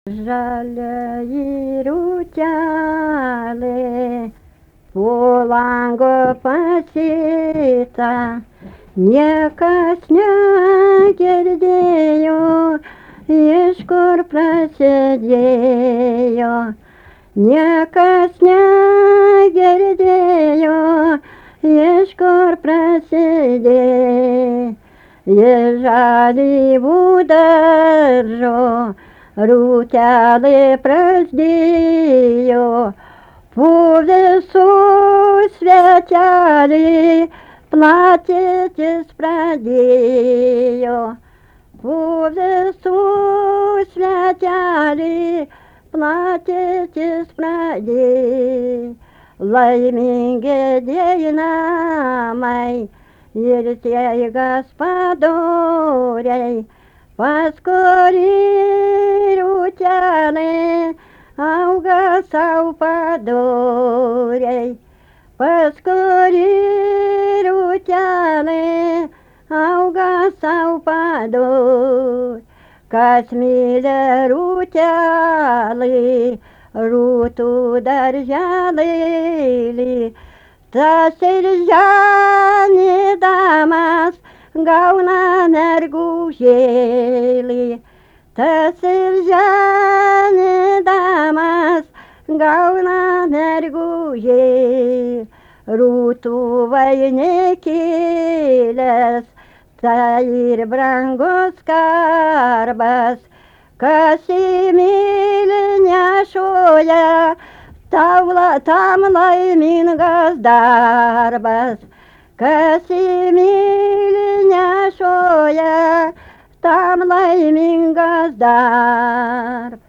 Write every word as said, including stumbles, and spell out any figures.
Žaliai rūtelė po lango pasėta, niekas negirdėjo, iš kur prasidėjo. Niekas negirdėjo, iš kur prasidėjo. Iš žalyvų daržo rūtelė praždėjo, po visų svetelį platytis pradėjo. Po visų svetelį platytis pradėjo. Laimingi tie namai ir tie gaspadoriai, pas kurį rūtelė auga sau padoriai. Pas kurį rūtelė auga sau padoriai. Kas myli rūtelį, rūtų darželėlį, tas ir žanydamas gauna mergužėlį. Tas ir žanydamas gauna mergužėlį. Rūtų vainikėlis, tai ir brangus skarbas, kas įmyli nešioja, tam laimingas darbas. Kas įmyli nešioja, tam laimingas darbas.